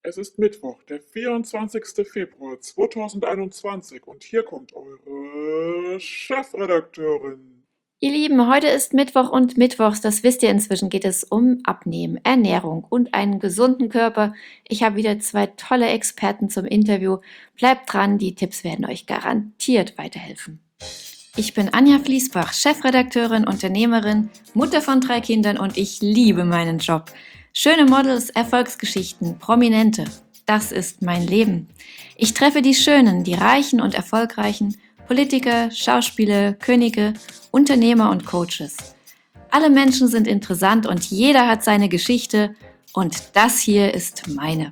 Es ist Mittwoch, der 24. Februar 2021 und hier kommt eure Chefredakteurin. Ihr Lieben, heute ist Mittwoch und mittwochs, das wisst ihr inzwischen, geht es um Abnehmen, Ernährung und einen gesunden Körper. Ich habe wieder zwei tolle Experten zum Interview. Bleibt dran, die Tipps werden euch garantiert weiterhelfen. Ich bin Anja Fließbach, Chefredakteurin, Unternehmerin, Mutter von 3 Kindern und ich liebe meinen Job. Schöne Models, Erfolgsgeschichten, Prominente, das ist mein Leben. Ich treffe die Schönen, die Reichen und Erfolgreichen, Politiker, Schauspieler, Könige, Unternehmer und Coaches. Alle Menschen sind interessant und jeder hat seine Geschichte und das hier ist meine.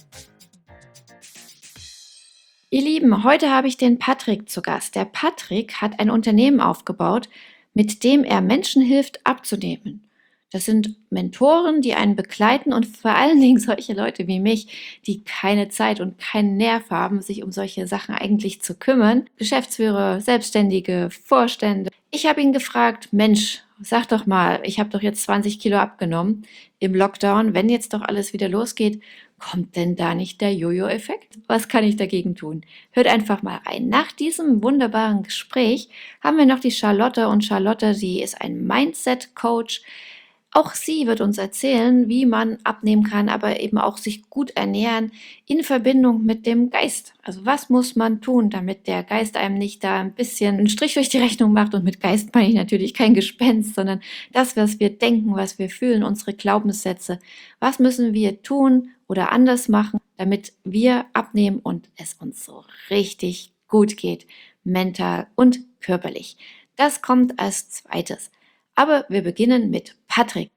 Ihr Lieben, heute habe ich den Patrick zu Gast. Der Patrick hat ein Unternehmen aufgebaut, mit dem er Menschen hilft, abzunehmen. Das sind Mentoren, die einen begleiten und vor allen Dingen solche Leute wie mich, die keine Zeit und keinen Nerv haben, sich um solche Sachen eigentlich zu kümmern. Geschäftsführer, Selbstständige, Vorstände. Ich habe ihn gefragt, Mensch, sag doch mal, ich habe doch jetzt 20 Kilo abgenommen im Lockdown. Wenn jetzt doch alles wieder losgeht, kommt denn da nicht der Jojo-Effekt? Was kann ich dagegen tun? Hört einfach mal rein. Nach diesem wunderbaren Gespräch haben wir noch die Charlotte und Charlotte, sie ist ein Mindset-Coach. Auch sie wird uns erzählen, wie man abnehmen kann, aber eben auch sich gut ernähren in Verbindung mit dem Geist. Also was muss man tun, damit der Geist einem nicht da ein bisschen einen Strich durch die Rechnung macht? Und mit Geist meine ich natürlich kein Gespenst, sondern das, was wir denken, was wir fühlen, unsere Glaubenssätze. Was müssen wir tun oder anders machen, damit wir abnehmen und es uns so richtig gut geht, mental und körperlich. Das kommt als zweites. Aber wir beginnen mit Patrick.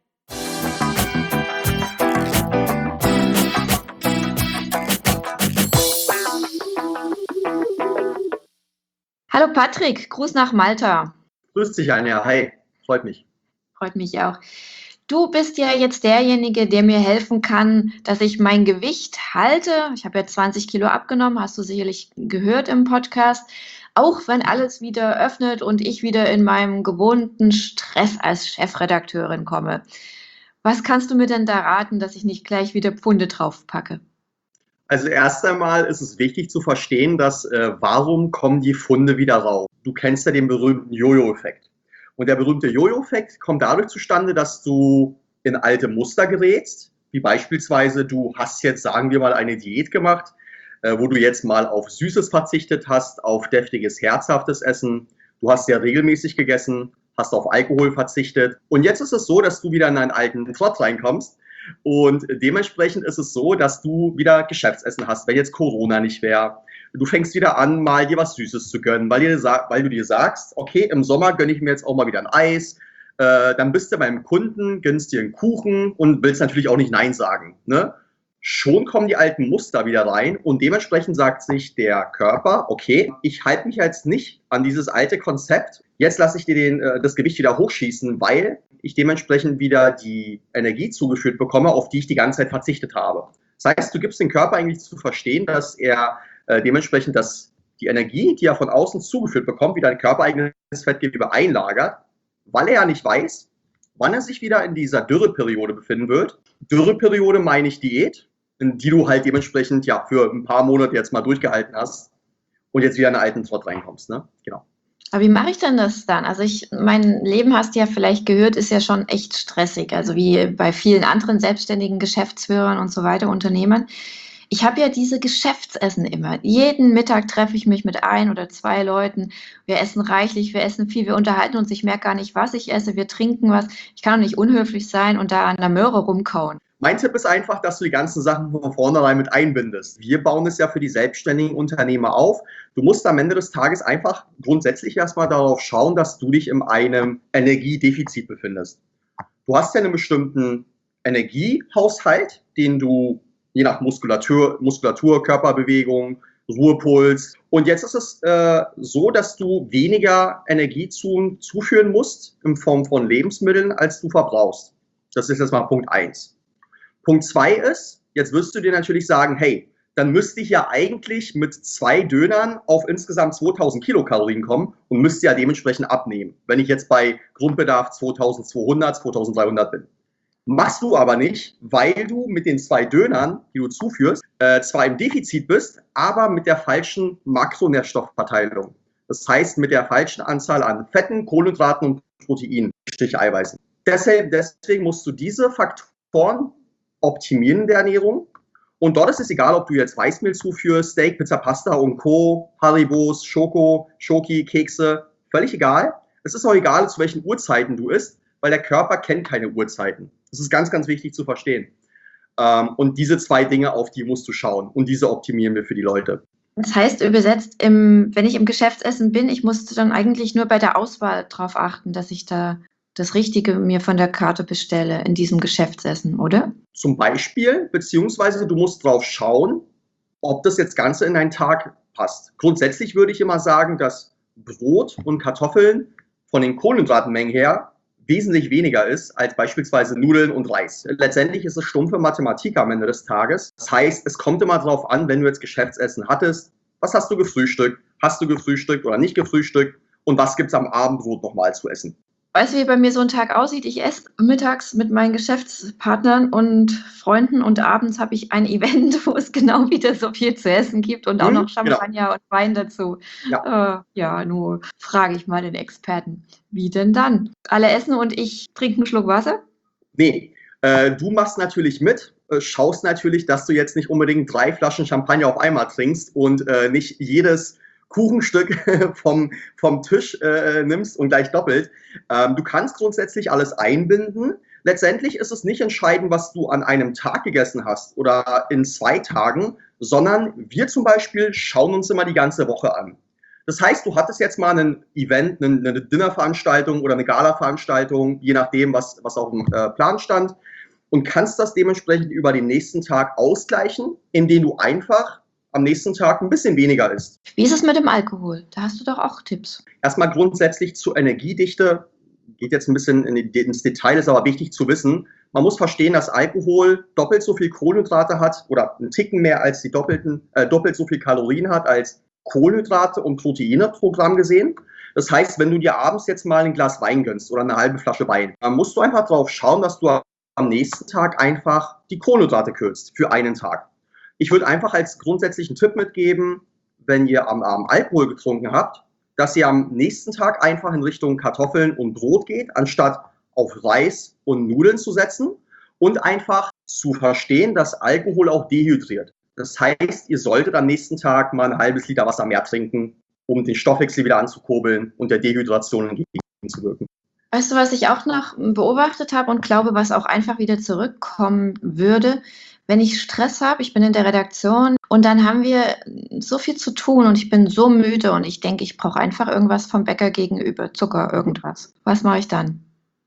Hallo Patrick, Gruß nach Malta. Grüß dich, Anja. Hi, freut mich. Freut mich auch. Du bist ja jetzt derjenige, der mir helfen kann, dass ich mein Gewicht halte. Ich habe ja 20 Kilo abgenommen, hast du sicherlich gehört im Podcast. Auch wenn alles wieder öffnet und ich wieder in meinem gewohnten Stress als Chefredakteurin komme. Was kannst du mir denn da raten, dass ich nicht gleich wieder Pfunde draufpacke? Also erst einmal ist es wichtig zu verstehen, dass warum kommen die Funde wieder raus? Du kennst ja den berühmten Jojo-Effekt. Und der berühmte Jojo-Effekt kommt dadurch zustande, dass du in alte Muster gerätst, wie beispielsweise du hast jetzt, sagen wir mal, eine Diät gemacht, wo du jetzt mal auf Süßes verzichtet hast, auf deftiges, herzhaftes Essen. Du hast sehr regelmäßig gegessen, hast auf Alkohol verzichtet. Und jetzt ist es so, dass du wieder in einen alten Trott reinkommst. Und dementsprechend ist es so, dass du wieder Geschäftsessen hast, wenn jetzt Corona nicht wäre. Du fängst wieder an, mal dir was Süßes zu gönnen, weil du dir sagst, okay, im Sommer gönne ich mir jetzt auch mal wieder ein Eis. Dann bist du beim Kunden, gönnst dir einen Kuchen und willst natürlich auch nicht Nein sagen. Ne? Schon kommen die alten Muster wieder rein und dementsprechend sagt sich der Körper, okay, ich halte mich jetzt nicht an dieses alte Konzept, jetzt lasse ich dir das Gewicht wieder hochschießen, weil ich dementsprechend wieder die Energie zugeführt bekomme, auf die ich die ganze Zeit verzichtet habe. Das heißt, du gibst dem Körper eigentlich zu verstehen, dass er dementsprechend die Energie, die er von außen zugeführt bekommt, wieder ein körpereigenes Fettgewebe einlagert, weil er ja nicht weiß, wann er sich wieder in dieser Dürreperiode befinden wird. Dürreperiode meine ich Diät, in die du halt dementsprechend ja für ein paar Monate jetzt mal durchgehalten hast und jetzt wieder in einen alten Trott reinkommst. Ne? Genau. Aber wie mache ich denn das dann? Also mein Leben, hast du ja vielleicht gehört, ist ja schon echt stressig. Also wie bei vielen anderen selbstständigen Geschäftsführern und so weiter, Unternehmern. Ich habe ja diese Geschäftsessen immer. Jeden Mittag treffe ich mich mit 1 oder 2 Leuten. Wir essen reichlich, wir essen viel, wir unterhalten uns. Ich merke gar nicht, was ich esse. Wir trinken was. Ich kann doch nicht unhöflich sein und da an der Möhre rumkauen. Mein Tipp ist einfach, dass du die ganzen Sachen von vornherein mit einbindest. Wir bauen es ja für die selbstständigen Unternehmer auf. Du musst am Ende des Tages einfach grundsätzlich erstmal darauf schauen, dass du dich in einem Energiedefizit befindest. Du hast ja einen bestimmten Energiehaushalt, den du je nach Muskulatur, Körperbewegung, Ruhepuls. Und jetzt ist es so, dass du weniger Energie zuführen musst in Form von Lebensmitteln, als du verbrauchst. Das ist jetzt mal Punkt 1. Punkt 2 ist, jetzt wirst du dir natürlich sagen, hey, dann müsste ich ja eigentlich mit 2 Dönern auf insgesamt 2000 Kilokalorien kommen und müsste ja dementsprechend abnehmen, wenn ich jetzt bei Grundbedarf 2200, 2300 bin. Machst du aber nicht, weil du mit den 2 Dönern, die du zuführst, zwar im Defizit bist, aber mit der falschen Makronährstoffverteilung. Das heißt, mit der falschen Anzahl an Fetten, Kohlenhydraten und Proteinen, Eiweißen. Deswegen musst du diese Faktoren optimieren in der Ernährung. Und dort ist es egal, ob du jetzt Weißmehl zuführst, Steak, Pizza, Pasta und Co., Haribos, Schoki, Kekse, völlig egal. Es ist auch egal, zu welchen Uhrzeiten du isst, weil der Körper kennt keine Uhrzeiten. Das ist ganz, ganz wichtig zu verstehen. Und diese 2 Dinge, auf die musst du schauen. Und diese optimieren wir für die Leute. Das heißt, übersetzt, wenn ich im Geschäftsessen bin, ich muss dann eigentlich nur bei der Auswahl darauf achten, dass ich da das Richtige mir von der Karte bestelle in diesem Geschäftsessen, oder? Zum Beispiel, beziehungsweise du musst drauf schauen, ob das jetzt Ganze in deinen Tag passt. Grundsätzlich würde ich immer sagen, dass Brot und Kartoffeln von den Kohlenhydratmengen her wesentlich weniger ist als beispielsweise Nudeln und Reis. Letztendlich ist es stumpfe Mathematik am Ende des Tages. Das heißt, es kommt immer darauf an, wenn du jetzt Geschäftsessen hattest, was hast du gefrühstückt? Hast du gefrühstückt oder nicht gefrühstückt? Und was gibt es am Abendbrot nochmal zu essen? Weißt du, wie bei mir so ein Tag aussieht? Ich esse mittags mit meinen Geschäftspartnern und Freunden und abends habe ich ein Event, wo es genau wieder so viel zu essen gibt und auch noch Champagner und Wein dazu. Ja, nur frage ich mal den Experten. Wie denn dann? Alle essen und ich trinke einen Schluck Wasser? Nee, du machst natürlich mit, schaust natürlich, dass du jetzt nicht unbedingt 3 Flaschen Champagner auf einmal trinkst und nicht jedes Kuchenstück vom Tisch nimmst und gleich doppelt. Du kannst grundsätzlich alles einbinden. Letztendlich ist es nicht entscheidend, was du an einem Tag gegessen hast oder in 2 Tagen, sondern wir zum Beispiel schauen uns immer die ganze Woche an. Das heißt, du hattest jetzt mal ein Event, eine Dinnerveranstaltung oder eine Gala-Veranstaltung, je nachdem, was auf dem Plan stand, und kannst das dementsprechend über den nächsten Tag ausgleichen, indem du einfach am nächsten Tag ein bisschen weniger isst. Wie ist es mit dem Alkohol? Da hast du doch auch Tipps. Erstmal grundsätzlich zur Energiedichte, geht jetzt ein bisschen ins Detail, ist aber wichtig zu wissen. Man muss verstehen, dass Alkohol doppelt so viel Kohlenhydrate hat oder einen Ticken mehr als die doppelt so viel Kalorien hat als Kohlenhydrate und Proteine pro Gramm gesehen. Das heißt, wenn du dir abends jetzt mal ein Glas Wein gönnst oder eine halbe Flasche Wein, dann musst du einfach darauf schauen, dass du am nächsten Tag einfach die Kohlenhydrate kürzt für einen Tag. Ich würde einfach als grundsätzlichen Tipp mitgeben, wenn ihr am Abend Alkohol getrunken habt, dass ihr am nächsten Tag einfach in Richtung Kartoffeln und Brot geht, anstatt auf Reis und Nudeln zu setzen und einfach zu verstehen, dass Alkohol auch dehydriert. Das heißt, ihr solltet am nächsten Tag mal ein halbes Liter Wasser mehr trinken, um den Stoffwechsel wieder anzukurbeln und der Dehydration entgegenzuwirken. Weißt du, was ich auch noch beobachtet habe und glaube, was auch einfach wieder zurückkommen würde? Wenn ich Stress habe, ich bin in der Redaktion und dann haben wir so viel zu tun und ich bin so müde und ich denke, ich brauche einfach irgendwas vom Bäcker gegenüber, Zucker, irgendwas. Was mache ich dann?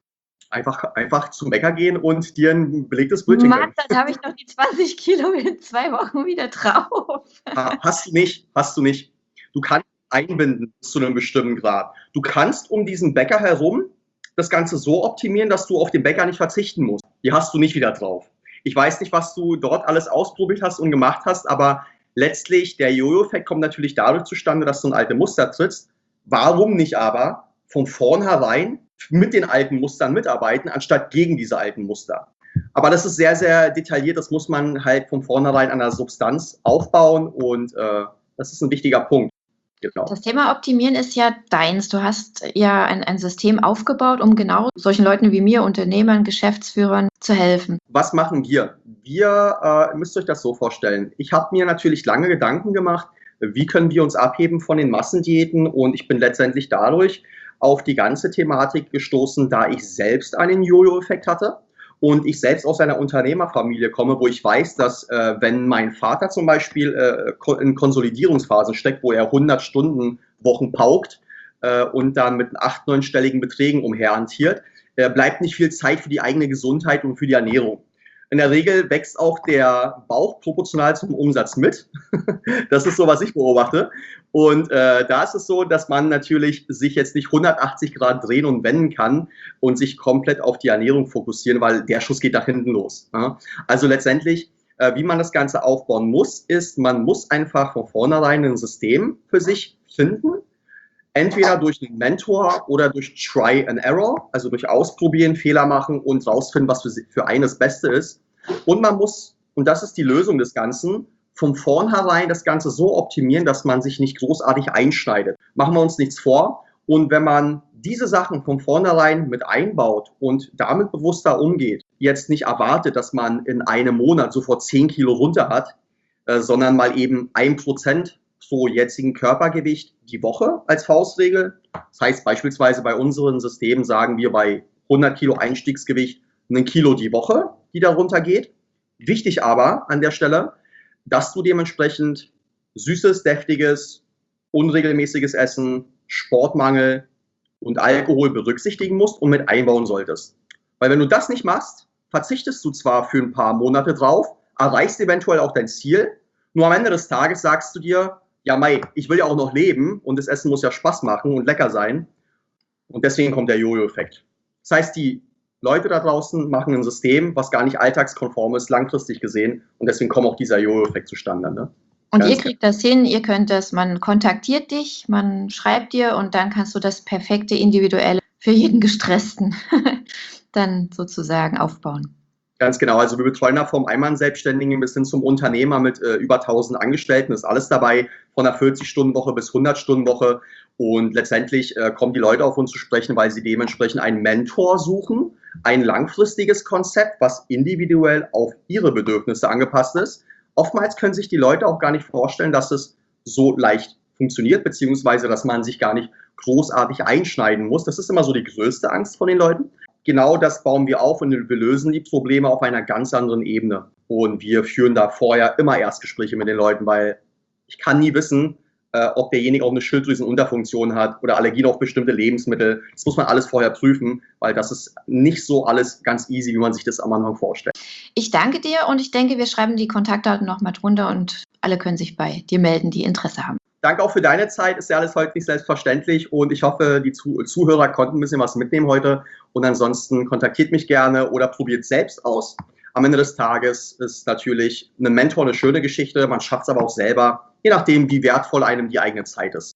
Einfach zum Bäcker gehen und dir ein belegtes Brötchen Mann, gönnen. dann habe ich noch die 20 Kilo in 2 Wochen wieder drauf. Hast du nicht. Du kannst einbinden zu einem bestimmten Grad. Du kannst um diesen Bäcker herum das Ganze so optimieren, dass du auf den Bäcker nicht verzichten musst. Die hast du nicht wieder drauf. Ich weiß nicht, was du dort alles ausprobiert hast und gemacht hast, aber letztlich der Jojo-Effekt kommt natürlich dadurch zustande, dass du in alte Muster trittst. Warum nicht aber von vornherein mit den alten Mustern mitarbeiten, anstatt gegen diese alten Muster? Aber das ist sehr, sehr detailliert. Das muss man halt von vornherein an der Substanz aufbauen und das ist ein wichtiger Punkt. Genau. Das Thema Optimieren ist ja deins. Du hast ja ein System aufgebaut, um genau solchen Leuten wie mir, Unternehmern, Geschäftsführern, zu helfen. Was machen wir? Wir müsst euch das so vorstellen. Ich habe mir natürlich lange Gedanken gemacht, wie können wir uns abheben von den Massendiäten, und ich bin letztendlich dadurch auf die ganze Thematik gestoßen, da ich selbst einen Jojo-Effekt hatte. Und ich selbst aus einer Unternehmerfamilie komme, wo ich weiß, dass wenn mein Vater zum Beispiel in Konsolidierungsphasen steckt, wo er 100-Stunden-Wochen paukt und dann mit 8-, 9-stelligen Beträgen umherhantiert, bleibt nicht viel Zeit für die eigene Gesundheit und für die Ernährung. In der Regel wächst auch der Bauch proportional zum Umsatz mit. Das ist so, was ich beobachte. Und da ist es so, dass man natürlich sich jetzt nicht 180 Grad drehen und wenden kann und sich komplett auf die Ernährung fokussieren, weil der Schuss geht nach hinten los. Ja? Also letztendlich, wie man das Ganze aufbauen muss, ist, man muss einfach von vornherein ein System für sich finden, Entweder durch einen Mentor oder durch Try and Error, also durch Ausprobieren, Fehler machen und rausfinden, was für einen das Beste ist. Und man muss, und das ist die Lösung des Ganzen, von vornherein das Ganze so optimieren, dass man sich nicht großartig einschneidet. Machen wir uns nichts vor. Und wenn man diese Sachen von vornherein mit einbaut und damit bewusster umgeht, jetzt nicht erwartet, dass man in einem Monat sofort 10 Kilo runter hat, sondern mal eben 1% pro jetzigen Körpergewicht die Woche als Faustregel. Das heißt beispielsweise bei unseren Systemen sagen wir bei 100 Kilo Einstiegsgewicht 1 Kilo die Woche, die da runtergeht. Wichtig aber an der Stelle, dass du dementsprechend süßes, deftiges, unregelmäßiges Essen, Sportmangel und Alkohol berücksichtigen musst und mit einbauen solltest. Weil wenn du das nicht machst, verzichtest du zwar für ein paar Monate drauf, erreichst eventuell auch dein Ziel, nur am Ende des Tages sagst du dir, ja Mai, ich will ja auch noch leben und das Essen muss ja Spaß machen und lecker sein. Und deswegen kommt der Jojo-Effekt. Das heißt, die Leute da draußen machen ein System, was gar nicht alltagskonform ist, langfristig gesehen. Und deswegen kommt auch dieser Jojo-Effekt zustande. Ne? Und ihr kriegt das hin, ihr könnt das, man kontaktiert dich, man schreibt dir und dann kannst du das perfekte Individuelle für jeden Gestressten dann sozusagen aufbauen. Ganz genau, also wir betreuen da vom Einmann-Selbstständigen bis hin zum Unternehmer mit über 1000 Angestellten, ist alles dabei, von einer 40-Stunden-Woche bis 100-Stunden-Woche und letztendlich kommen die Leute auf uns zu sprechen, weil sie dementsprechend einen Mentor suchen, ein langfristiges Konzept, was individuell auf ihre Bedürfnisse angepasst ist. Oftmals können sich die Leute auch gar nicht vorstellen, dass es so leicht funktioniert, beziehungsweise dass man sich gar nicht großartig einschneiden muss. Das ist immer so die größte Angst von den Leuten. Genau das bauen wir auf und wir lösen die Probleme auf einer ganz anderen Ebene. Und wir führen da vorher immer Erstgespräche mit den Leuten, weil ich kann nie wissen, ob derjenige auch eine Schilddrüsenunterfunktion hat oder Allergien auf bestimmte Lebensmittel. Das muss man alles vorher prüfen, weil das ist nicht so alles ganz easy, wie man sich das am Anfang vorstellt. Ich danke dir und ich denke, wir schreiben die Kontaktdaten nochmal drunter und alle können sich bei dir melden, die Interesse haben. Danke auch für deine Zeit, ist ja alles heute nicht selbstverständlich und ich hoffe, die Zuhörer konnten ein bisschen was mitnehmen heute und ansonsten kontaktiert mich gerne oder probiert es selbst aus. Am Ende des Tages ist natürlich ein Mentor eine schöne Geschichte, man schafft es aber auch selber, je nachdem, wie wertvoll einem die eigene Zeit ist.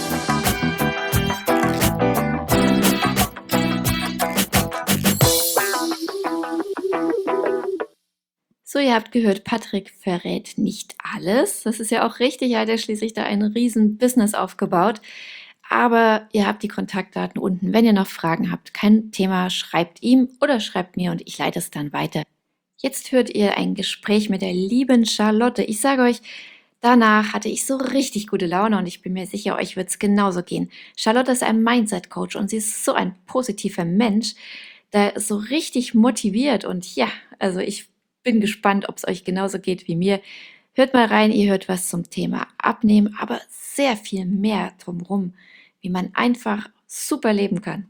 So, ihr habt gehört, Patrick verrät nicht alles. Das ist ja auch richtig, er hat ja schließlich da ein riesen Business aufgebaut. Aber ihr habt die Kontaktdaten unten. Wenn ihr noch Fragen habt, kein Thema, schreibt ihm oder schreibt mir und ich leite es dann weiter. Jetzt hört ihr ein Gespräch mit der lieben Charlotte. Ich sage euch, danach hatte ich so richtig gute Laune und ich bin mir sicher, euch wird es genauso gehen. Charlotte ist ein Mindset-Coach und sie ist so ein positiver Mensch, der ist so richtig motiviert und ja, also ich bin gespannt, ob es euch genauso geht wie mir. Hört mal rein, ihr hört was zum Thema Abnehmen, aber sehr viel mehr drumherum, wie man einfach super leben kann.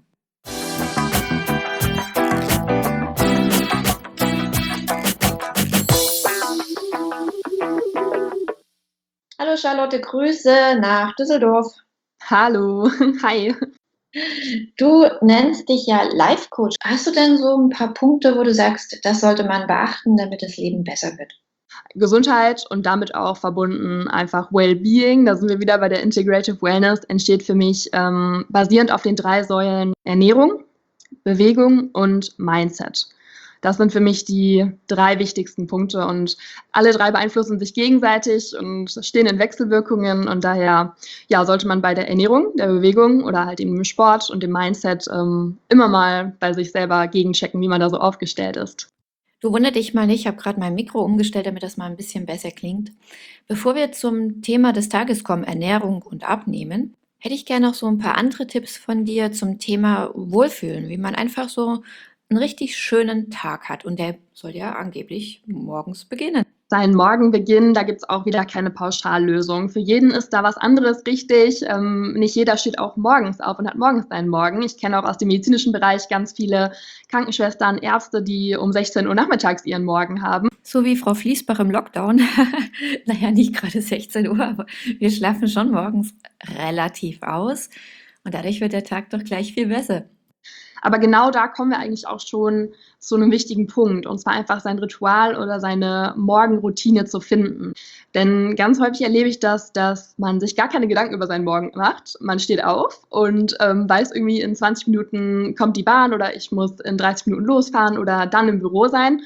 Hallo Charlotte, Grüße nach Düsseldorf. Hallo, hi. Du nennst dich ja Life Coach. Hast du denn so ein paar Punkte, wo du sagst, das sollte man beachten, damit das Leben besser wird? Gesundheit und damit auch verbunden einfach Wellbeing, da sind wir wieder bei der Integrative Wellness, entsteht für mich basierend auf den 3 Säulen Ernährung, Bewegung und Mindset. Das sind für mich die 3 wichtigsten Punkte und alle 3 beeinflussen sich gegenseitig und stehen in Wechselwirkungen und daher ja, sollte man bei der Ernährung, der Bewegung oder halt eben im Sport und dem Mindset immer mal bei sich selber gegenchecken, wie man da so aufgestellt ist. Du wundert dich mal nicht, ich habe gerade mein Mikro umgestellt, damit das mal ein bisschen besser klingt. Bevor wir zum Thema des Tages kommen, Ernährung und Abnehmen, hätte ich gerne noch so ein paar andere Tipps von dir zum Thema Wohlfühlen, wie man einfach so einen richtig schönen Tag hat. Und der soll ja angeblich morgens beginnen. Sein Morgenbeginn, da gibt es auch wieder keine Pauschallösung. Für jeden ist da was anderes richtig. Nicht jeder steht auch morgens auf und hat morgens seinen Morgen. Ich kenne auch aus dem medizinischen Bereich ganz viele Krankenschwestern, Ärzte, die um 16 Uhr nachmittags ihren Morgen haben. So wie Frau Fließbach im Lockdown. Naja, nicht gerade 16 Uhr, aber wir schlafen schon morgens relativ aus. Und dadurch wird der Tag doch gleich viel besser. Aber genau da kommen wir eigentlich auch schon zu einem wichtigen Punkt, und zwar einfach sein Ritual oder seine Morgenroutine zu finden. Denn ganz häufig erlebe ich das, dass man sich gar keine Gedanken über seinen Morgen macht. Man steht auf und weiß irgendwie, in 20 Minuten kommt die Bahn oder ich muss in 30 Minuten losfahren oder dann im Büro sein.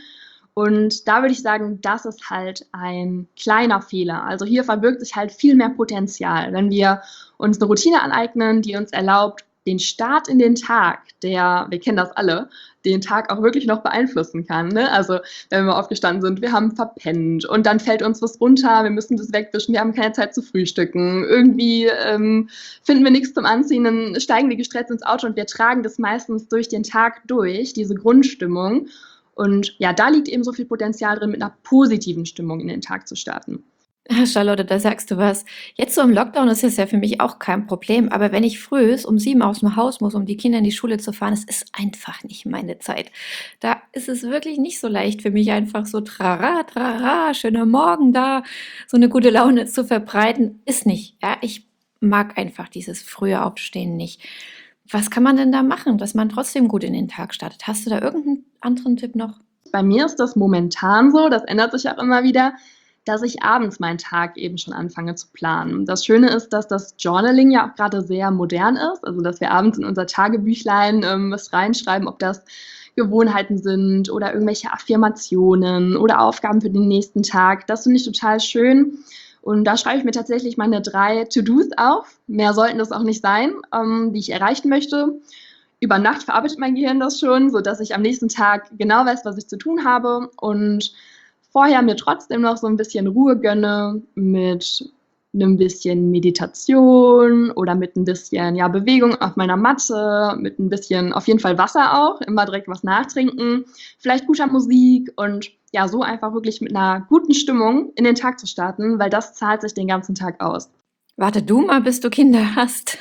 Und da würde ich sagen, das ist halt ein kleiner Fehler. Also hier verbirgt sich halt viel mehr Potenzial, wenn wir uns eine Routine aneignen, die uns erlaubt, den Start in den Tag, der, wir kennen das alle, den Tag auch wirklich noch beeinflussen kann. Ne? Also wenn wir aufgestanden sind, wir haben verpennt und dann fällt uns was runter, wir müssen das wegwischen, wir haben keine Zeit zu frühstücken, irgendwie finden wir nichts zum Anziehen, dann steigen wir gestresst ins Auto und wir tragen das meistens durch den Tag durch, diese Grundstimmung. Und ja, da liegt eben so viel Potenzial drin, mit einer positiven Stimmung in den Tag zu starten. Charlotte, da sagst du was. Jetzt so im Lockdown ist es ja für mich auch kein Problem, aber wenn ich früh um 7 aus dem Haus muss, um die Kinder in die Schule zu fahren, es ist einfach nicht meine Zeit. Da ist es wirklich nicht so leicht für mich, einfach so trara, trara, schöner Morgen da, so eine gute Laune zu verbreiten. Ist nicht. Ja, ich mag einfach dieses frühe Aufstehen nicht. Was kann man denn da machen, dass man trotzdem gut in den Tag startet? Hast du da irgendeinen anderen Tipp noch? Bei mir ist das momentan so, das ändert sich auch immer wieder, dass ich abends meinen Tag eben schon anfange zu planen. Das Schöne ist, dass das Journaling ja auch gerade sehr modern ist, also dass wir abends in unser Tagebüchlein was reinschreiben, ob das Gewohnheiten sind oder irgendwelche Affirmationen oder Aufgaben für den nächsten Tag. Das finde ich total schön. Und da schreibe ich mir tatsächlich meine 3 To-Dos auf. Mehr sollten das auch nicht sein, die ich erreichen möchte. Über Nacht verarbeitet mein Gehirn das schon, sodass ich am nächsten Tag genau weiß, was ich zu tun habe und vorher mir trotzdem noch so ein bisschen Ruhe gönne mit einem bisschen Meditation oder mit ein bisschen ja, Bewegung auf meiner Matte, mit ein bisschen auf jeden Fall Wasser auch, immer direkt was nachtrinken, vielleicht guter Musik und ja, so einfach wirklich mit einer guten Stimmung in den Tag zu starten, weil das zahlt sich den ganzen Tag aus. Warte du mal, bis du Kinder hast.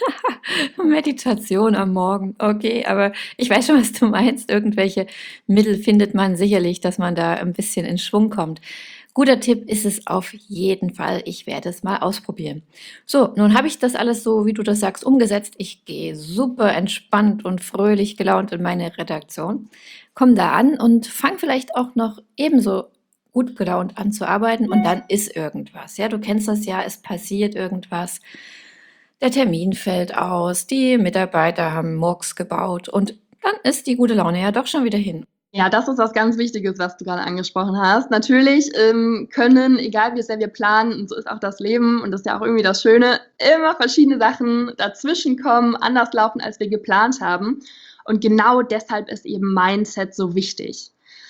Meditation am Morgen. Okay, aber ich weiß schon, was du meinst. Irgendwelche Mittel findet man sicherlich, dass man da ein bisschen in Schwung kommt. Guter Tipp ist es auf jeden Fall. Ich werde es mal ausprobieren. So, nun habe ich das alles so, wie du das sagst, umgesetzt. Ich gehe super entspannt und fröhlich gelaunt in meine Redaktion, komme da an und fange vielleicht auch noch ebenso gut gelaunt an zu arbeiten und dann ist irgendwas. Ja, du kennst das ja, es passiert irgendwas. Der Termin fällt aus, die Mitarbeiter haben Murks gebaut und dann ist die gute Laune ja doch schon wieder hin. Ja, das ist was ganz Wichtiges, was du gerade angesprochen hast. Natürlich können, egal wie sehr wir planen, und so ist auch das Leben und das ist ja auch irgendwie das Schöne, immer verschiedene Sachen dazwischenkommen, anders laufen, als wir geplant haben. Und genau deshalb ist eben Mindset so wichtig.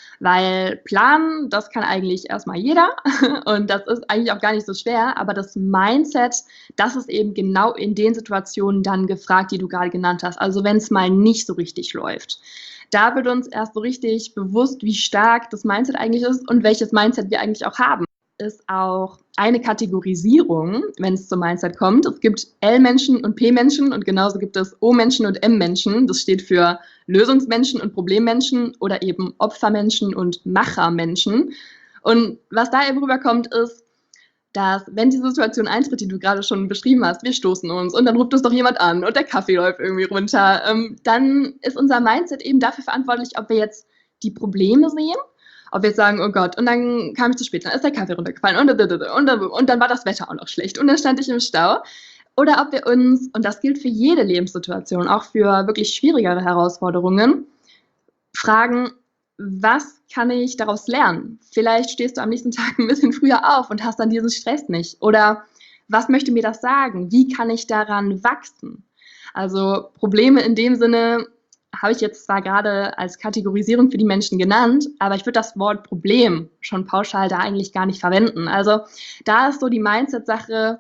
Weil planen, das kann eigentlich erstmal jeder und das ist eigentlich auch gar nicht so schwer, aber das Mindset, das ist eben genau in den Situationen dann gefragt, die du gerade genannt hast. Also wenn es mal nicht so richtig läuft. Da wird uns erst so richtig bewusst, wie stark das Mindset eigentlich ist und welches Mindset wir eigentlich auch haben. Ist auch eine Kategorisierung, wenn es zum Mindset kommt. Es gibt L-Menschen und P-Menschen und genauso gibt es O-Menschen und M-Menschen. Das steht für Lösungsmenschen und Problemmenschen oder eben Opfermenschen und Machermenschen. Und was da eben rüberkommt, ist, dass wenn die Situation eintritt, die du gerade schon beschrieben hast, wir stoßen uns und dann ruft uns doch jemand an und der Kaffee läuft irgendwie runter, dann ist unser Mindset eben dafür verantwortlich, ob wir jetzt die Probleme sehen, ob wir jetzt sagen, oh Gott, und dann kam ich zu spät, dann ist der Kaffee runtergefallen und dann war das Wetter auch noch schlecht und dann stand ich im Stau. Oder ob wir uns, und das gilt für jede Lebenssituation, auch für wirklich schwierigere Herausforderungen, fragen, was kann ich daraus lernen? Vielleicht stehst du am nächsten Tag ein bisschen früher auf und hast dann diesen Stress nicht. Oder was möchte mir das sagen? Wie kann ich daran wachsen? Also Probleme in dem Sinne habe ich jetzt zwar gerade als Kategorisierung für die Menschen genannt, aber ich würde das Wort Problem schon pauschal da eigentlich gar nicht verwenden. Also da ist so die Mindset-Sache,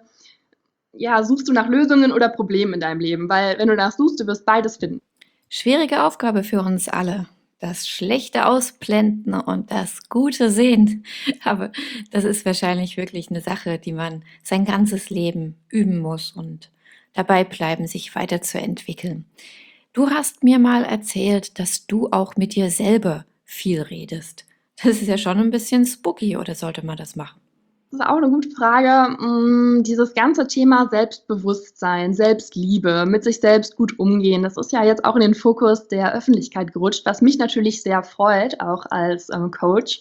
ja, suchst du nach Lösungen oder Problemen in deinem Leben? Weil wenn du danach suchst, du wirst beides finden. Schwierige Aufgabe für uns alle. Das Schlechte ausblenden und das Gute sehen. Aber das ist wahrscheinlich wirklich eine Sache, die man sein ganzes Leben üben muss und dabei bleiben, sich weiterzuentwickeln. Du hast mir mal erzählt, dass du auch mit dir selber viel redest. Das ist ja schon ein bisschen spooky, oder sollte man das machen? Das ist auch eine gute Frage. Dieses ganze Thema Selbstbewusstsein, Selbstliebe, mit sich selbst gut umgehen, das ist ja jetzt auch in den Fokus der Öffentlichkeit gerutscht, was mich natürlich sehr freut, auch als Coach.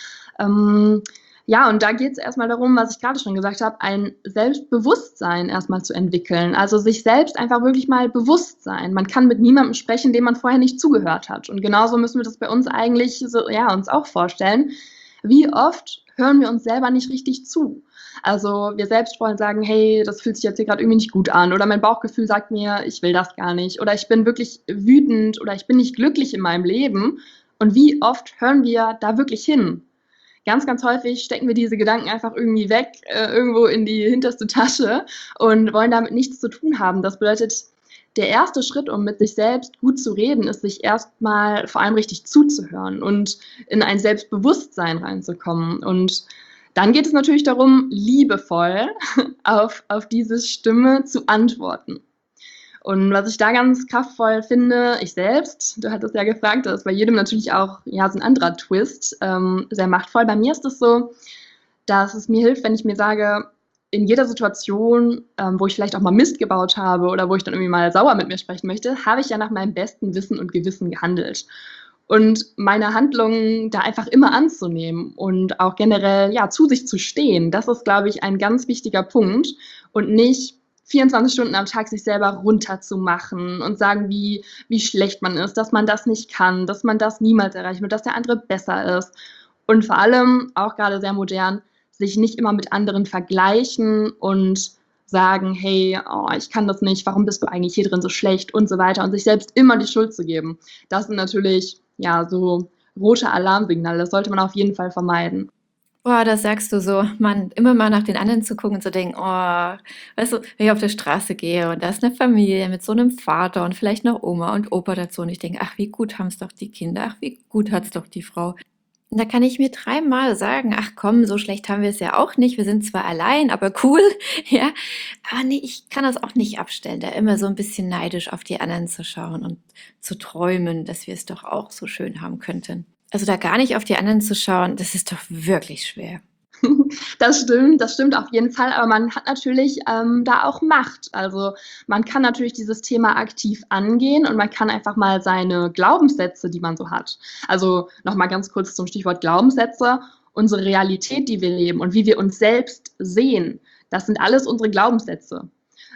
Ja, und da geht es erstmal darum, was ich gerade schon gesagt habe, ein Selbstbewusstsein erstmal zu entwickeln. Also sich selbst einfach wirklich mal bewusst sein. Man kann mit niemandem sprechen, dem man vorher nicht zugehört hat. Und genauso müssen wir das bei uns eigentlich so, ja, uns auch vorstellen. Wie oft hören wir uns selber nicht richtig zu? Also wir selbst wollen sagen, hey, das fühlt sich jetzt hier gerade irgendwie nicht gut an. Oder mein Bauchgefühl sagt mir, ich will das gar nicht. Oder ich bin wirklich wütend oder ich bin nicht glücklich in meinem Leben. Und wie oft hören wir da wirklich hin? Ganz, ganz häufig stecken wir diese Gedanken einfach irgendwie weg, irgendwo in die hinterste Tasche und wollen damit nichts zu tun haben. Das bedeutet, der erste Schritt, um mit sich selbst gut zu reden, ist, sich erstmal vor allem richtig zuzuhören und in ein Selbstbewusstsein reinzukommen. Und dann geht es natürlich darum, liebevoll auf diese Stimme zu antworten. Und was ich da ganz kraftvoll finde, ich selbst, du hattest ja gefragt, das ist bei jedem natürlich auch ja, so ein anderer Twist, sehr machtvoll. Bei mir ist es so, dass es mir hilft, wenn ich mir sage, in jeder Situation, wo ich vielleicht auch mal Mist gebaut habe oder wo ich dann irgendwie mal sauer mit mir sprechen möchte, habe ich ja nach meinem besten Wissen und Gewissen gehandelt. Und meine Handlungen da einfach immer anzunehmen und auch generell ja, zu sich zu stehen, das ist, glaube ich, ein ganz wichtiger Punkt und nicht 24 Stunden am Tag sich selber runterzumachen und sagen, wie schlecht man ist, dass man das nicht kann, dass man das niemals erreichen wird, dass der andere besser ist. Und vor allem, auch gerade sehr modern, sich nicht immer mit anderen vergleichen und sagen, hey, oh, ich kann das nicht, warum bist du eigentlich hier drin so schlecht und so weiter und sich selbst immer die Schuld zu geben. Das sind natürlich ja so rote Alarmsignale, das sollte man auf jeden Fall vermeiden. Boah, das sagst du so, man immer mal nach den anderen zu gucken und zu denken, oh, weißt du, wenn ich auf der Straße gehe und da ist eine Familie mit so einem Vater und vielleicht noch Oma und Opa dazu und ich denke, ach, wie gut haben es doch die Kinder, ach, wie gut hat's doch die Frau. Und da kann ich mir 3-mal sagen, ach komm, so schlecht haben wir es ja auch nicht, wir sind zwar allein, aber cool, ja, aber nee, ich kann das auch nicht abstellen, da immer so ein bisschen neidisch auf die anderen zu schauen und zu träumen, dass wir es doch auch so schön haben könnten. Also da gar nicht auf die anderen zu schauen, das ist doch wirklich schwer. Das stimmt auf jeden Fall, aber man hat natürlich da auch Macht. Also man kann natürlich dieses Thema aktiv angehen und man kann einfach mal seine Glaubenssätze, die man so hat. Also nochmal ganz kurz zum Stichwort Glaubenssätze. Unsere Realität, die wir leben und wie wir uns selbst sehen, das sind alles unsere Glaubenssätze.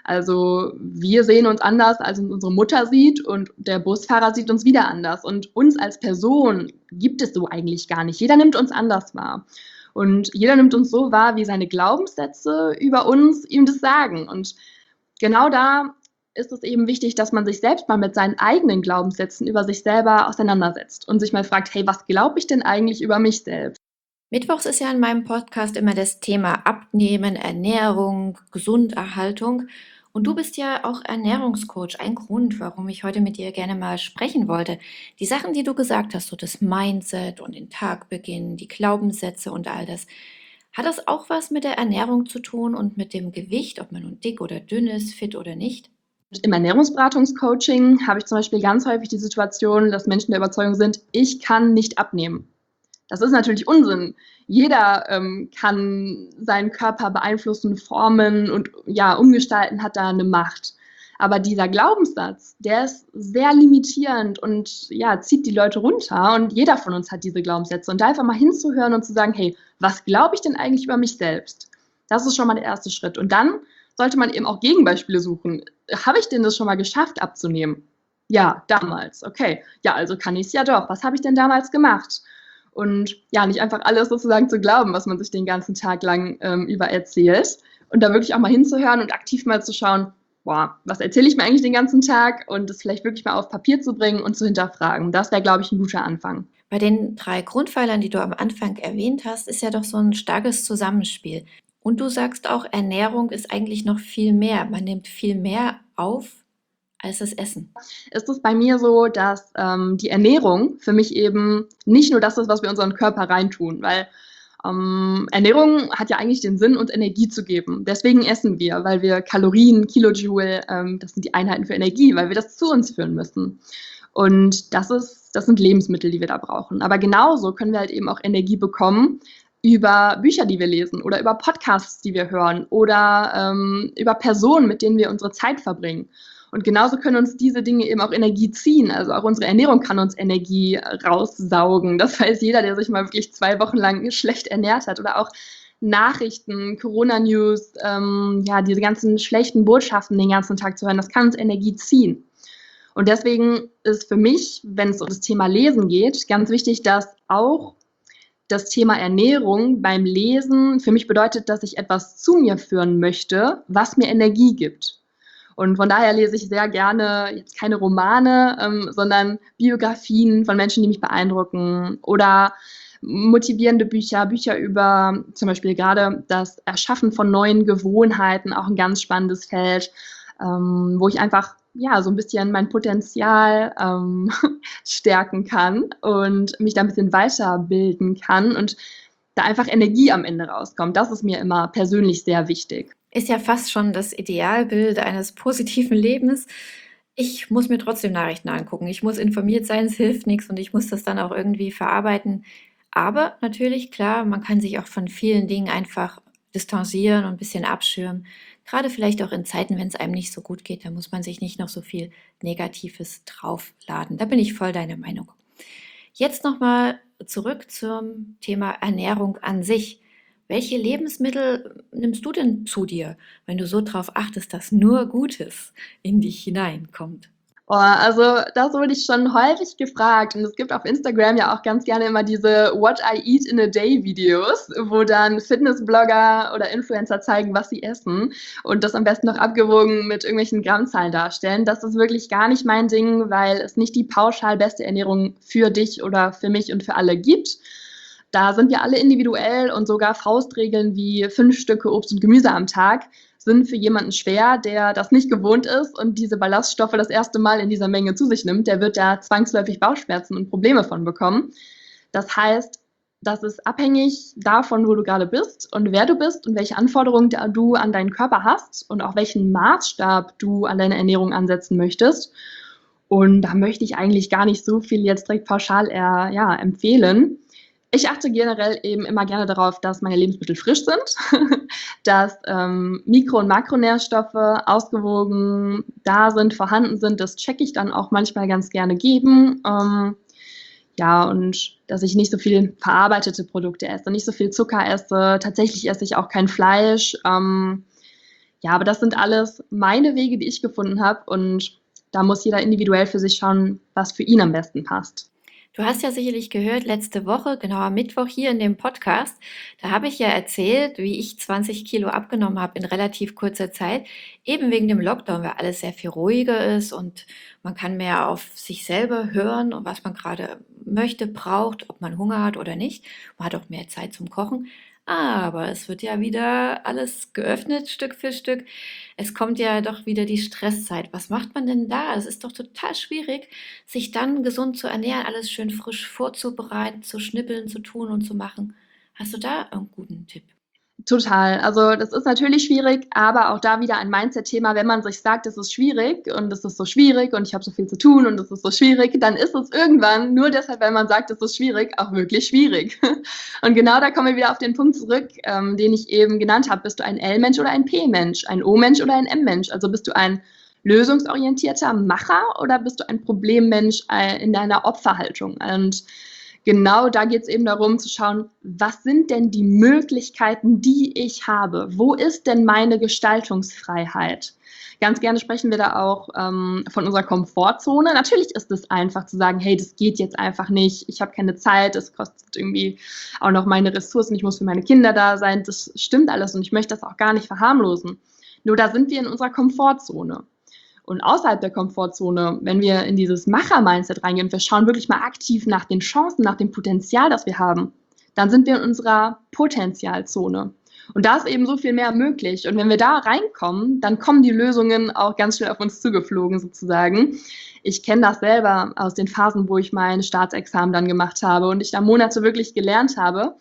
Also wir sehen uns anders, als uns unsere Mutter sieht und der Busfahrer sieht uns wieder anders. Und uns als Person gibt es so eigentlich gar nicht. Jeder nimmt uns anders wahr. Und jeder nimmt uns so wahr, wie seine Glaubenssätze über uns ihm das sagen. Und genau da ist es eben wichtig, dass man sich selbst mal mit seinen eigenen Glaubenssätzen über sich selber auseinandersetzt und sich mal fragt, hey, was glaube ich denn eigentlich über mich selbst? Mittwochs ist ja in meinem Podcast immer das Thema Abnehmen, Ernährung, Gesunderhaltung. Und du bist ja auch Ernährungscoach. Ein Grund, warum ich heute mit dir gerne mal sprechen wollte. Die Sachen, die du gesagt hast, so das Mindset und den Tagbeginn, die Glaubenssätze und all das. Hat das auch was mit der Ernährung zu tun und mit dem Gewicht, ob man nun dick oder dünn ist, fit oder nicht? Im Ernährungsberatungscoaching habe ich zum Beispiel ganz häufig die Situation, dass Menschen der Überzeugung sind, ich kann nicht abnehmen. Das ist natürlich Unsinn. Jeder kann seinen Körper beeinflussen, formen und ja, umgestalten, hat da eine Macht. Aber dieser Glaubenssatz, der ist sehr limitierend und ja, zieht die Leute runter. Und jeder von uns hat diese Glaubenssätze. Und da einfach mal hinzuhören und zu sagen, hey, was glaube ich denn eigentlich über mich selbst? Das ist schon mal der erste Schritt. Und dann sollte man eben auch Gegenbeispiele suchen. Habe ich denn das schon mal geschafft abzunehmen? Ja, damals. Okay. Ja, also kann ich es ja doch. Was habe ich denn damals gemacht? Und ja, nicht einfach alles sozusagen zu glauben, was man sich den ganzen Tag lang über erzählt. Und da wirklich auch mal hinzuhören und aktiv mal zu schauen, boah, was erzähle ich mir eigentlich den ganzen Tag? Und das vielleicht wirklich mal auf Papier zu bringen und zu hinterfragen. Das wäre, glaube ich, ein guter Anfang. Bei den 3 Grundpfeilern, die du am Anfang erwähnt hast, ist ja doch so ein starkes Zusammenspiel. Und du sagst auch, Ernährung ist eigentlich noch viel mehr. Man nimmt viel mehr auf als das Essen. Ist es bei mir so, dass die Ernährung für mich eben nicht nur das ist, was wir in unseren Körper reintun, weil Ernährung hat ja eigentlich den Sinn, uns Energie zu geben. Deswegen essen wir, weil wir Kalorien, Kilojoule, das sind die Einheiten für Energie, weil wir das zu uns führen müssen. Und das sind Lebensmittel, die wir da brauchen. Aber genauso können wir halt eben auch Energie bekommen, über Bücher, die wir lesen oder über Podcasts, die wir hören oder über Personen, mit denen wir unsere Zeit verbringen. Und genauso können uns diese Dinge eben auch Energie ziehen. Also auch unsere Ernährung kann uns Energie raussaugen. Das weiß jeder, der sich mal wirklich 2 Wochen lang schlecht ernährt hat. Oder auch Nachrichten, Corona-News, ja, diese ganzen schlechten Botschaften den ganzen Tag zu hören, das kann uns Energie ziehen. Und deswegen ist für mich, wenn es um das Thema Lesen geht, ganz wichtig, dass auch das Thema Ernährung beim Lesen für mich bedeutet, dass ich etwas zu mir führen möchte, was mir Energie gibt. Und von daher lese ich sehr gerne jetzt keine Romane, sondern Biografien von Menschen, die mich beeindrucken oder motivierende Bücher, Bücher über zum Beispiel gerade das Erschaffen von neuen Gewohnheiten, auch ein ganz spannendes Feld, wo ich einfach ja so ein bisschen mein Potenzial stärken kann und mich da ein bisschen weiterbilden kann und da einfach Energie am Ende rauskommt. Das ist mir immer persönlich sehr wichtig. Ist ja fast schon das Idealbild eines positiven Lebens. Ich muss mir trotzdem Nachrichten angucken. Ich muss informiert sein, es hilft nichts und ich muss das dann auch irgendwie verarbeiten. Aber natürlich, klar, man kann sich auch von vielen Dingen einfach distanzieren und ein bisschen abschirmen. Gerade vielleicht auch in Zeiten, wenn es einem nicht so gut geht, da muss man sich nicht noch so viel Negatives draufladen. Da bin ich voll deiner Meinung. Jetzt nochmal zurück zum Thema Ernährung an sich. Welche Lebensmittel nimmst du denn zu dir, wenn du so drauf achtest, dass nur Gutes in dich hineinkommt? Oh, also das wurde ich schon häufig gefragt und es gibt auf Instagram ja auch ganz gerne immer diese What I Eat in a Day Videos, wo dann Fitnessblogger oder Influencer zeigen, was sie essen und das am besten noch abgewogen mit irgendwelchen Grammzahlen darstellen. Das ist wirklich gar nicht mein Ding, weil es nicht die pauschal beste Ernährung für dich oder für mich und für alle gibt. Da sind wir alle individuell und sogar Faustregeln wie 5 Stücke Obst und Gemüse am Tag sind für jemanden schwer, der das nicht gewohnt ist und diese Ballaststoffe das erste Mal in dieser Menge zu sich nimmt. Der wird da zwangsläufig Bauchschmerzen und Probleme von bekommen. Das heißt, das ist abhängig davon, wo du gerade bist und wer du bist und welche Anforderungen du an deinen Körper hast und auch welchen Maßstab du an deine Ernährung ansetzen möchtest. Und da möchte ich eigentlich gar nicht so viel jetzt direkt pauschal empfehlen. Ich achte generell eben immer gerne darauf, dass meine Lebensmittel frisch sind, dass Mikro- und Makronährstoffe ausgewogen da sind, vorhanden sind. Das checke ich dann auch manchmal ganz gerne geben. Und dass ich nicht so viel verarbeitete Produkte esse, nicht so viel Zucker esse. Tatsächlich esse ich auch kein Fleisch. Aber das sind alles meine Wege, die ich gefunden habe. Und da muss jeder individuell für sich schauen, was für ihn am besten passt. Du hast ja sicherlich gehört, letzte Woche, genau am Mittwoch hier in dem Podcast, da habe ich ja erzählt, wie ich 20 Kilo abgenommen habe in relativ kurzer Zeit, eben wegen dem Lockdown, weil alles sehr viel ruhiger ist und man kann mehr auf sich selber hören und was man gerade möchte, braucht, ob man Hunger hat oder nicht. Man hat auch mehr Zeit zum Kochen. Aber es wird ja wieder alles geöffnet, Stück für Stück. Es kommt ja doch wieder die Stresszeit. Was macht man denn da? Es ist doch total schwierig, sich dann gesund zu ernähren, alles schön frisch vorzubereiten, zu schnippeln, zu tun und zu machen. Hast du da einen guten Tipp? Total. Also das ist natürlich schwierig, aber auch da wieder ein Mindset-Thema. Wenn man sich sagt, es ist schwierig und es ist so schwierig und ich habe so viel zu tun und es ist so schwierig, dann ist es irgendwann, nur deshalb, weil man sagt, es ist schwierig, auch wirklich schwierig. Und genau da kommen wir wieder auf den Punkt zurück, den ich eben genannt habe. Bist du ein L-Mensch oder ein P-Mensch, ein O-Mensch oder ein M-Mensch? Also bist du ein lösungsorientierter Macher oder bist du ein Problemmensch in deiner Opferhaltung? Und genau da geht es eben darum zu schauen, was sind denn die Möglichkeiten, die ich habe? Wo ist denn meine Gestaltungsfreiheit? Ganz gerne sprechen wir da auch von unserer Komfortzone. Natürlich ist es einfach zu sagen, hey, das geht jetzt einfach nicht, ich habe keine Zeit, es kostet irgendwie auch noch meine Ressourcen, ich muss für meine Kinder da sein. Das stimmt alles und ich möchte das auch gar nicht verharmlosen. Nur da sind wir in unserer Komfortzone. Und außerhalb der Komfortzone, wenn wir in dieses Macher-Mindset reingehen und wir schauen wirklich mal aktiv nach den Chancen, nach dem Potenzial, das wir haben, dann sind wir in unserer Potenzialzone. Und da ist eben so viel mehr möglich. Und wenn wir da reinkommen, dann kommen die Lösungen auch ganz schnell auf uns zugeflogen sozusagen. Ich kenne das selber aus den Phasen, wo ich mein Staatsexamen dann gemacht habe und ich da Monate wirklich gelernt habe.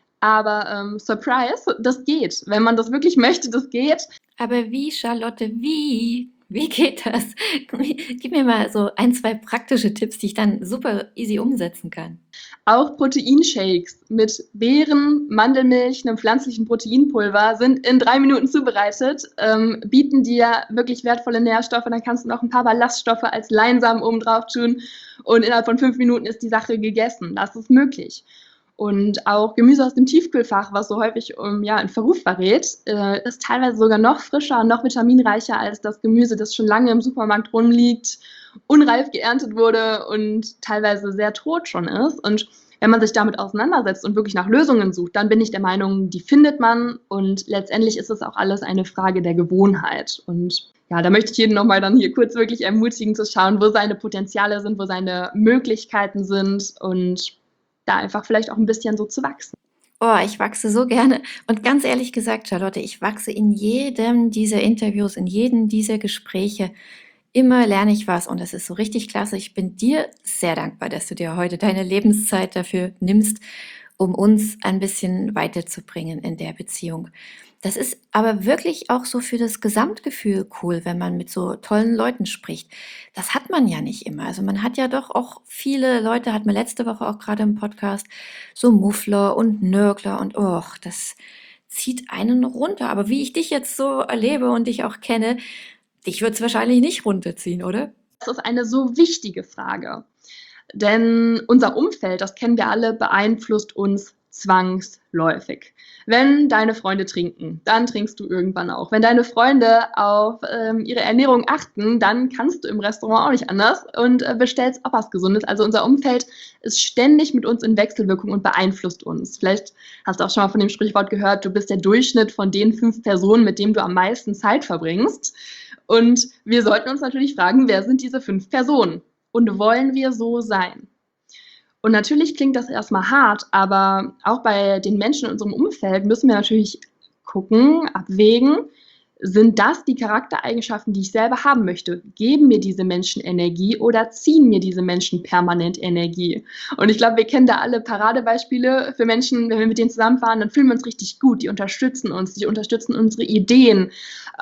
Aber Surprise, das geht. Wenn man das wirklich möchte, das geht. Aber wie, Charlotte, wie? Wie geht das? Gib mir mal so 1, 2 praktische Tipps, die ich dann super easy umsetzen kann. Auch Proteinshakes mit Beeren, Mandelmilch, einem pflanzlichen Proteinpulver sind in 3 Minuten zubereitet, bieten dir wirklich wertvolle Nährstoffe. Dann kannst du noch ein paar Ballaststoffe als Leinsamen oben drauf tun und innerhalb von 5 Minuten ist die Sache gegessen. Das ist möglich. Und auch Gemüse aus dem Tiefkühlfach, was so häufig in Verruf verrät, ist teilweise sogar noch frischer und noch vitaminreicher als das Gemüse, das schon lange im Supermarkt rumliegt, unreif geerntet wurde und teilweise sehr tot schon ist. Und wenn man sich damit auseinandersetzt und wirklich nach Lösungen sucht, dann bin ich der Meinung, die findet man. Und letztendlich ist es auch alles eine Frage der Gewohnheit. Und ja, da möchte ich jeden nochmal dann hier kurz wirklich ermutigen zu schauen, wo seine Potenziale sind, wo seine Möglichkeiten sind und da einfach vielleicht auch ein bisschen so zu wachsen. Oh, ich wachse so gerne. Und ganz ehrlich gesagt, Charlotte, ich wachse in jedem dieser Interviews, in jedem dieser Gespräche. Immer lerne ich was und das ist so richtig klasse. Ich bin dir sehr dankbar, dass du dir heute deine Lebenszeit dafür nimmst, um uns ein bisschen weiterzubringen in der Beziehung. Das ist aber wirklich auch so für das Gesamtgefühl cool, wenn man mit so tollen Leuten spricht. Das hat man ja nicht immer. Also man hat ja doch auch viele Leute, hat man letzte Woche auch gerade im Podcast, so Muffler und Nörgler und das zieht einen runter. Aber wie ich dich jetzt so erlebe und dich auch kenne, dich wird es wahrscheinlich nicht runterziehen, oder? Das ist eine so wichtige Frage. Denn unser Umfeld, das kennen wir alle, beeinflusst uns zwangsläufig. Wenn deine Freunde trinken, dann trinkst du irgendwann auch. Wenn deine Freunde auf ihre Ernährung achten, dann kannst du im Restaurant auch nicht anders und bestellst auch was Gesundes. Also unser Umfeld ist ständig mit uns in Wechselwirkung und beeinflusst uns. Vielleicht hast du auch schon mal von dem Sprichwort gehört, du bist der Durchschnitt von den 5 Personen, mit denen du am meisten Zeit verbringst. Und wir sollten uns natürlich fragen, wer sind diese 5 Personen? Und wollen wir so sein? Und natürlich klingt das erstmal hart, aber auch bei den Menschen in unserem Umfeld müssen wir natürlich gucken, abwägen, sind das die Charaktereigenschaften, die ich selber haben möchte? Geben mir diese Menschen Energie oder ziehen mir diese Menschen permanent Energie? Und ich glaube, wir kennen da alle Paradebeispiele für Menschen, wenn wir mit denen zusammenfahren, dann fühlen wir uns richtig gut. Die unterstützen uns, die unterstützen unsere Ideen,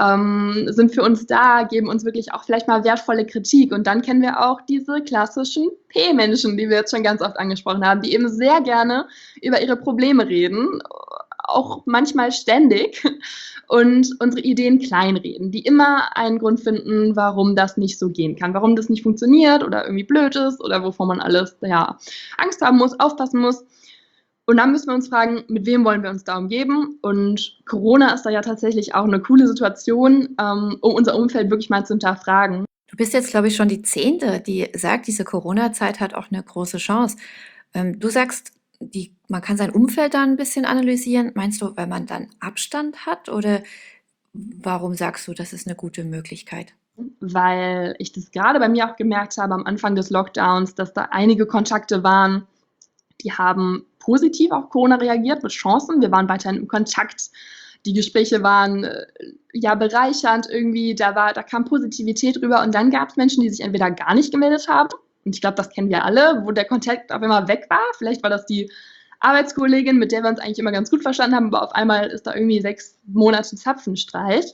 sind für uns da, geben uns wirklich auch vielleicht mal wertvolle Kritik. Und dann kennen wir auch diese klassischen P-Menschen, die wir jetzt schon ganz oft angesprochen haben, die eben sehr gerne über ihre Probleme reden, auch manchmal ständig und unsere Ideen kleinreden, die immer einen Grund finden, warum das nicht so gehen kann, warum das nicht funktioniert oder irgendwie blöd ist oder wovor man alles Angst haben muss, aufpassen muss. Und dann müssen wir uns fragen, mit wem wollen wir uns da umgeben? Und Corona ist da ja tatsächlich auch eine coole Situation, um unser Umfeld wirklich mal zu hinterfragen. Du bist jetzt, glaube ich, schon die 10., die sagt, diese Corona-Zeit hat auch eine große Chance. Du sagst, man kann sein Umfeld da ein bisschen analysieren. Meinst du, weil man dann Abstand hat oder warum sagst du, das ist eine gute Möglichkeit? Weil ich das gerade bei mir auch gemerkt habe am Anfang des Lockdowns, dass da einige Kontakte waren, die haben positiv auf Corona reagiert mit Chancen. Wir waren weiterhin im Kontakt. Die Gespräche waren bereichernd irgendwie, da kam Positivität rüber und dann gab es Menschen, die sich entweder gar nicht gemeldet haben. Und ich glaube, das kennen wir alle, wo der Kontakt auf einmal weg war. Vielleicht war das die Arbeitskollegin, mit der wir uns eigentlich immer ganz gut verstanden haben, aber auf einmal ist da irgendwie 6 Monate Zapfenstreich.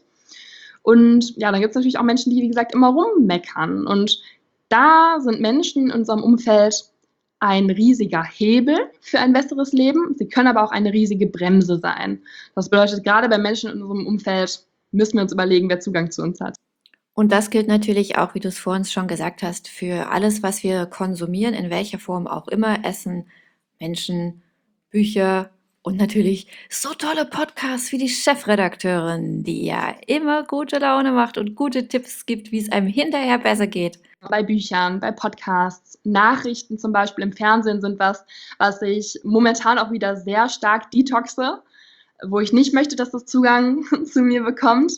Und ja, dann gibt es natürlich auch Menschen, die, wie gesagt, immer rummeckern. Und da sind Menschen in unserem Umfeld ein riesiger Hebel für ein besseres Leben. Sie können aber auch eine riesige Bremse sein. Das bedeutet, gerade bei Menschen in unserem Umfeld müssen wir uns überlegen, wer Zugang zu uns hat. Und das gilt natürlich auch, wie du es vorhin schon gesagt hast, für alles, was wir konsumieren, in welcher Form auch immer, Essen, Menschen, Bücher und natürlich so tolle Podcasts wie die Chefredakteurin, die ja immer gute Laune macht und gute Tipps gibt, wie es einem hinterher besser geht. Bei Büchern, bei Podcasts, Nachrichten zum Beispiel im Fernsehen sind was ich momentan auch wieder sehr stark detoxe, wo ich nicht möchte, dass das Zugang zu mir bekommt,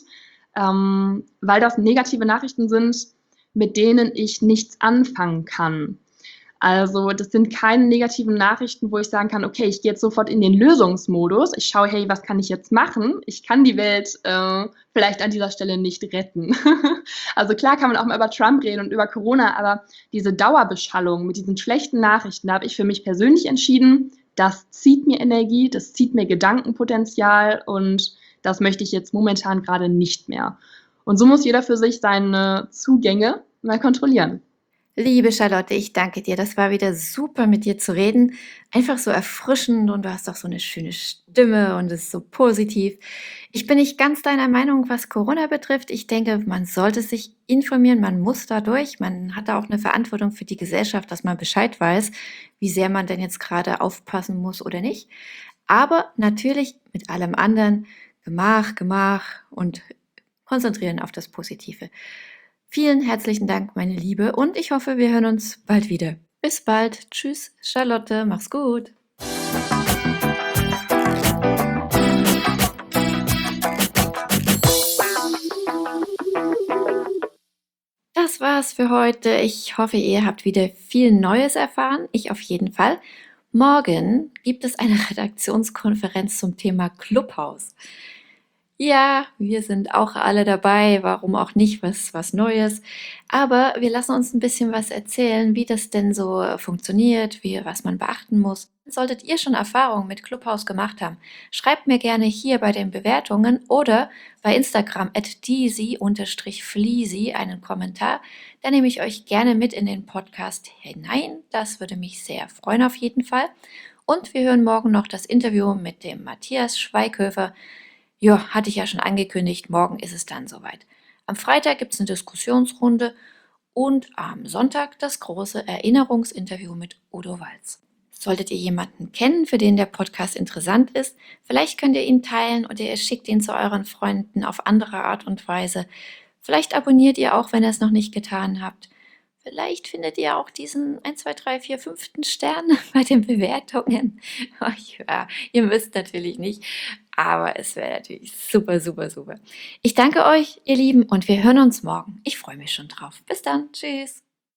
weil das negative Nachrichten sind, mit denen ich nichts anfangen kann. Also das sind keine negativen Nachrichten, wo ich sagen kann, okay, ich gehe jetzt sofort in den Lösungsmodus. Ich schaue, hey, was kann ich jetzt machen? Ich kann die Welt vielleicht an dieser Stelle nicht retten. Also klar kann man auch mal über Trump reden und über Corona, aber diese Dauerbeschallung mit diesen schlechten Nachrichten, da habe ich für mich persönlich entschieden, das zieht mir Energie, das zieht mir Gedankenpotenzial und das möchte ich jetzt momentan gerade nicht mehr. Und so muss jeder für sich seine Zugänge mal kontrollieren. Liebe Charlotte, ich danke dir. Das war wieder super, mit dir zu reden. Einfach so erfrischend und du hast auch so eine schöne Stimme und es ist so positiv. Ich bin nicht ganz deiner Meinung, was Corona betrifft. Ich denke, man sollte sich informieren, man muss da durch. Man hat da auch eine Verantwortung für die Gesellschaft, dass man Bescheid weiß, wie sehr man denn jetzt gerade aufpassen muss oder nicht. Aber natürlich mit allem anderen Gemach und konzentrieren auf das Positive. Vielen herzlichen Dank, meine Liebe, und ich hoffe, wir hören uns bald wieder. Bis bald. Tschüss, Charlotte. Mach's gut. Das war's für heute. Ich hoffe, ihr habt wieder viel Neues erfahren. Ich auf jeden Fall. Morgen gibt es eine Redaktionskonferenz zum Thema Clubhouse. Ja, wir sind auch alle dabei, warum auch nicht, was Neues. Aber wir lassen uns ein bisschen was erzählen, wie das denn so funktioniert, was man beachten muss. Solltet ihr schon Erfahrungen mit Clubhouse gemacht haben, schreibt mir gerne hier bei den Bewertungen oder bei Instagram @deasy_fleasy einen Kommentar. Da nehme ich euch gerne mit in den Podcast hinein. Das würde mich sehr freuen auf jeden Fall. Und wir hören morgen noch das Interview mit dem Matthias Schweighöfer. Ja, hatte ich ja schon angekündigt, morgen ist es dann soweit. Am Freitag gibt es eine Diskussionsrunde und am Sonntag das große Erinnerungsinterview mit Udo Walz. Solltet ihr jemanden kennen, für den der Podcast interessant ist, vielleicht könnt ihr ihn teilen oder ihr schickt ihn zu euren Freunden auf andere Art und Weise. Vielleicht abonniert ihr auch, wenn ihr es noch nicht getan habt. Vielleicht findet ihr auch diesen 1, 2, 3, 4, 5. Stern bei den Bewertungen. Ja, ihr müsst natürlich nicht, aber es wäre natürlich super, super, super. Ich danke euch, ihr Lieben, und wir hören uns morgen. Ich freue mich schon drauf. Bis dann. Tschüss.